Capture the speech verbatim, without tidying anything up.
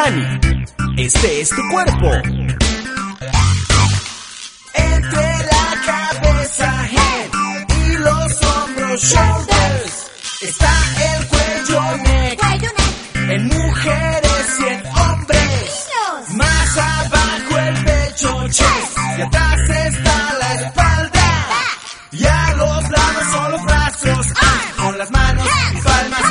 Dani, este es tu cuerpo. Entre la cabeza, head, y los hombros, shoulders, está el cuello, neck, Cuello, neck. en mujeres y en hombres. Niños. Más abajo el pecho, chest, y atrás está la espalda. Y a los lados son los brazos, ah, con las manos y palmas